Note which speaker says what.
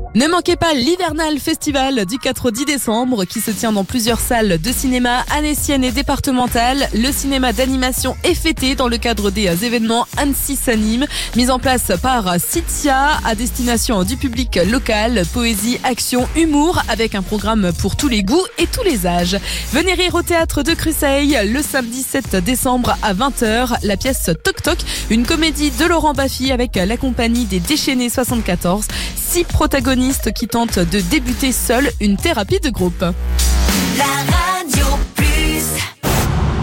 Speaker 1: Ne manquez pas l'Hivernal Festival du 4 au 10 décembre qui se tient dans plusieurs salles de cinéma annéciennes et départementales. Le cinéma d'animation est fêté dans le cadre des événements Annecy s'anime, mis en place par Citia à destination du public local. Poésie, action, humour avec un programme pour tous les goûts et tous les âges. Venez rire au théâtre de Cruseille le samedi 7 décembre à 20h. La pièce Toc Toc, une comédie de Laurent Baffy avec la compagnie des Déchaînés 74. 6 protagonistes qui tentent de débuter seuls une thérapie de groupe.